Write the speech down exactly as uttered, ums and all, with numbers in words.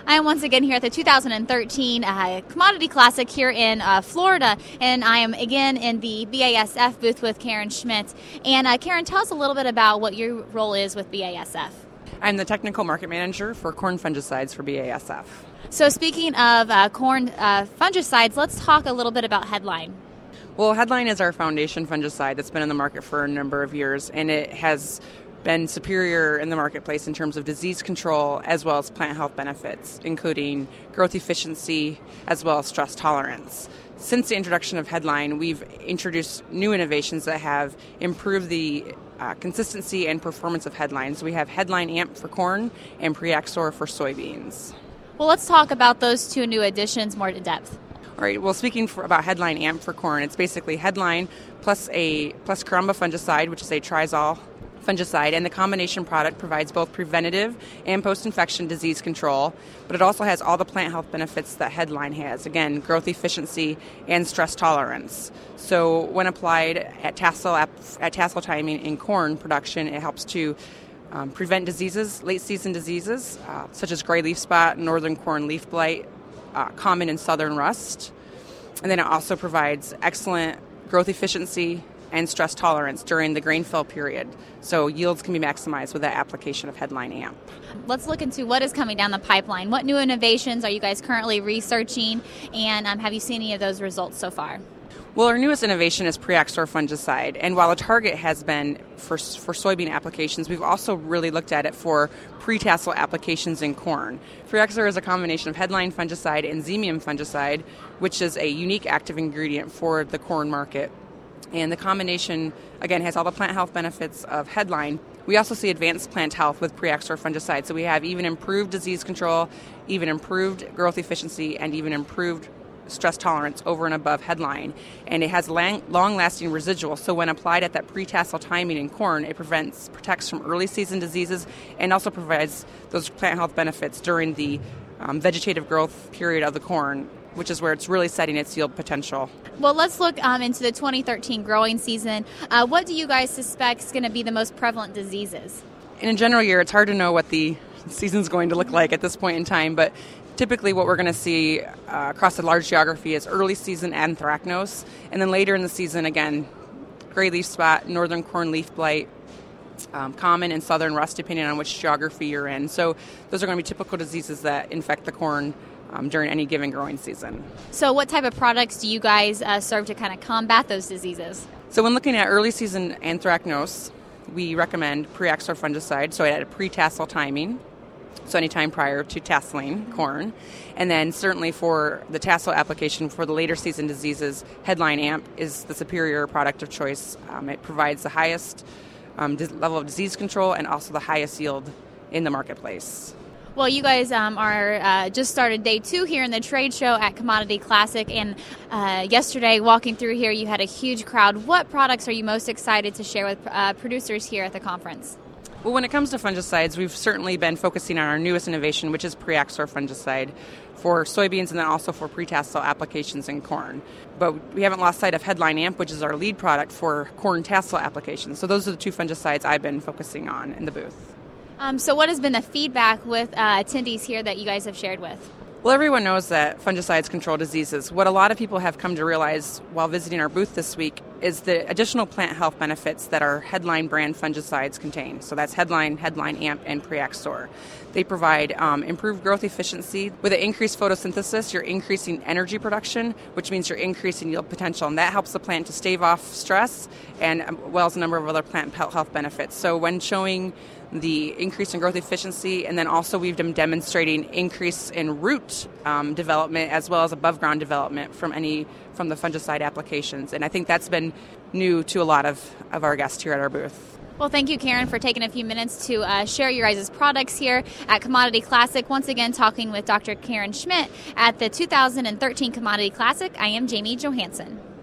I am once again here at the two thousand thirteen uh, Commodity Classic here in uh, Florida, and I am again in the B A S F booth with Karen Schmidt. And uh, Karen, tell us a little bit about what your role is with B A S F. I'm the Technical Market Manager for corn fungicides for B A S F. So speaking of uh, corn uh, fungicides, let's talk a little bit about Headline. Well, Headline is our foundation fungicide that's been in the market for a number of years, and it has been superior in the marketplace in terms of disease control as well as plant health benefits, including growth efficiency as well as stress tolerance. Since the introduction of Headline, we've introduced new innovations that have improved the uh, consistency and performance of Headline. So we have Headline Amp for corn and Preaxor for soybeans. Well, let's talk about those two new additions more in depth. All right. Well, speaking for, about Headline Amp for corn, it's basically Headline plus a plus Caramba fungicide, which is a trizol fungicide, and the combination product provides both preventative and post-infection disease control, but it also has all the plant health benefits that Headline has. Again, growth efficiency and stress tolerance. So when applied at tassel at tassel timing in corn production, it helps to um, prevent diseases, late-season diseases, uh, such as gray leaf spot, northern corn leaf blight, uh, common and southern rust. And then it also provides excellent growth efficiency and stress tolerance during the grain fill period. So yields can be maximized with that application of Headline Amp. Let's look into what is coming down the pipeline. What new innovations are you guys currently researching, and um, have you seen any of those results so far? Well, our newest innovation is Preaxor fungicide, and while a target has been for for soybean applications, we've also really looked at it for pre-tassel applications in corn. Preaxor is a combination of Headline fungicide and Xemium fungicide, which is a unique active ingredient for the corn market. And the combination, again, has all the plant health benefits of Headline. We also see advanced plant health with Preaxor fungicide. So we have even improved disease control, even improved growth efficiency, and even improved stress tolerance over and above Headline. And it has long, long-lasting residual. So when applied at that pre-tassel timing in corn, it prevents, protects from early season diseases and also provides those plant health benefits during the um, vegetative growth period of the corn, which is where it's really setting its yield potential. Well, let's look um, into the twenty thirteen growing season. Uh, what do you guys suspect is going to be the most prevalent diseases? In a general year, it's hard to know what the season's going to look like at this point in time, but typically what we're going to see uh, across a large geography is early season anthracnose, and then later in the season, again, gray leaf spot, northern corn leaf blight, um, common and southern rust, depending on which geography you're in. So those are going to be typical diseases that infect the corn Um, during any given growing season. So what type of products do you guys uh, serve to kind of combat those diseases? So when looking at early season anthracnose, we recommend Preaxor fungicide, so at a pre-tassel timing, so anytime prior to tasseling corn. And then certainly for the tassel application for the later season diseases, Headline Amp is the superior product of choice. Um, it provides the highest um, dis- level of disease control and also the highest yield in the marketplace. Well, you guys um, are uh, just started day two here in the trade show at Commodity Classic, and uh, yesterday walking through here you had a huge crowd. What products are you most excited to share with uh, producers here at the conference? Well, when it comes to fungicides, we've certainly been focusing on our newest innovation, which is Preaxor fungicide for soybeans and then also for pre-tassel applications in corn. But we haven't lost sight of Headline Amp, which is our lead product for corn tassel applications. So those are the two fungicides I've been focusing on in the booth. Um, so what has been the feedback with uh, attendees here that you guys have shared with? Well, everyone knows that fungicides control diseases. What a lot of people have come to realize while visiting our booth this week is the additional plant health benefits that our Headline brand fungicides contain. So that's Headline, Headline Amp, and Preaxor. They provide um, improved growth efficiency. With an increased photosynthesis, you're increasing energy production, which means you're increasing yield potential, and that helps the plant to stave off stress, and as well as a number of other plant health benefits. So when showing the increase in growth efficiency, and then also we've been demonstrating increase in root um, development as well as above ground development from any from the fungicide applications. And I think that's been new to a lot of, of our guests here at our booth. Well, thank you, Karen, for taking a few minutes to uh, share your guys' products here at Commodity Classic. Once again, talking with Doctor Karen Schmidt at the two thousand thirteen Commodity Classic. I am Jamie Johansson.